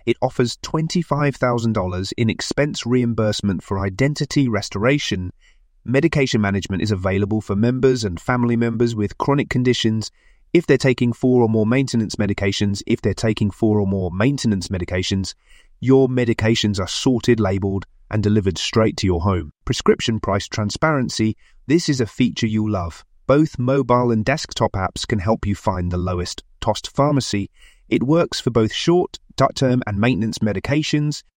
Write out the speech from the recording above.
It offers $25,000 in expense reimbursement for identity restoration. Medication management is available for members and family members with chronic conditions if they're taking 4 or more maintenance medications. If they're taking 4 or more maintenance medications, your medications are sorted, labelled, and delivered straight to your home. Prescription price transparency. This is a feature you'll love. Both mobile and desktop apps can help you find the lowest cost pharmacy. It works for both short-term and maintenance medications.